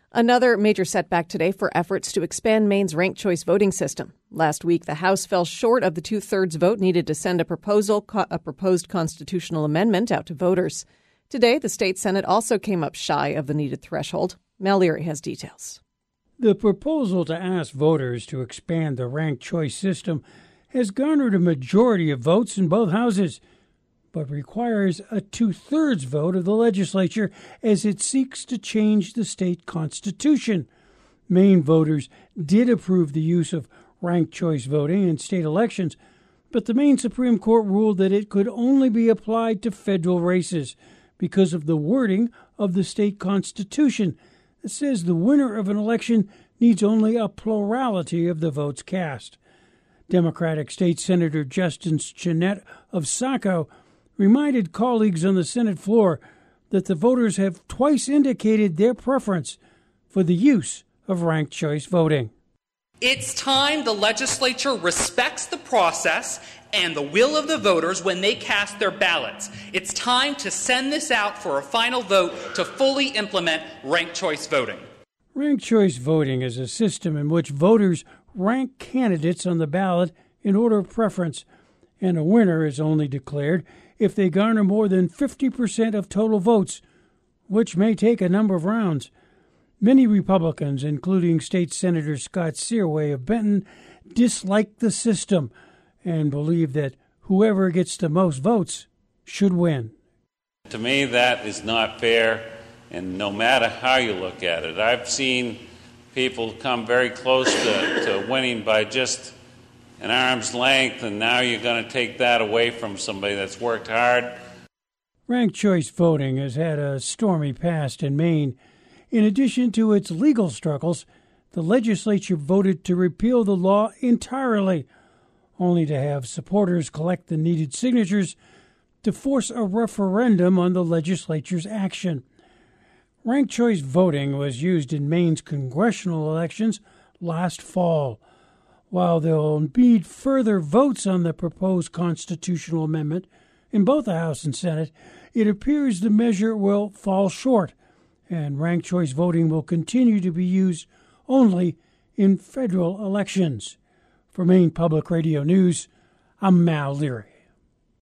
Another major setback today for efforts to expand Maine's ranked choice voting system. Last week, the House fell short of the two-thirds vote needed to send a proposed constitutional amendment out to voters. Today, the state Senate also came up shy of the needed threshold. Mel Leary has details. The proposal to ask voters to expand the ranked choice system has garnered a majority of votes in both houses, but requires a two-thirds vote of the legislature as it seeks to change the state constitution. Maine voters did approve the use of ranked choice voting in state elections, but the Maine Supreme Court ruled that it could only be applied to federal races because of the wording of the state constitution that says the winner of an election needs only a plurality of the votes cast. Democratic State Senator Justin Chenette of Saco reminded colleagues on the Senate floor that the voters have twice indicated their preference for the use of ranked choice voting. It's time the legislature respects the process and the will of the voters when they cast their ballots. It's time to send this out for a final vote to fully implement ranked choice voting. Ranked choice voting is a system in which voters rank candidates on the ballot in order of preference, and a winner is only declared if they garner more than 50% of total votes, which may take a number of rounds. Many Republicans, including State Senator Scott Searway of Benton, dislike the system and believe that whoever gets the most votes should win. To me, that is not fair, and no matter how you look at it. I've seen people come very close to winning by just an arm's length, and now you're going to take that away from somebody that's worked hard. Ranked choice voting has had a stormy past in Maine. In addition to its legal struggles, the legislature voted to repeal the law entirely, only to have supporters collect the needed signatures to force a referendum on the legislature's action. Ranked choice voting was used in Maine's congressional elections last fall. While there will be further votes on the proposed constitutional amendment in both the House and Senate, it appears the measure will fall short, and ranked choice voting will continue to be used only in federal elections. For Maine Public Radio News, I'm Mal Leary.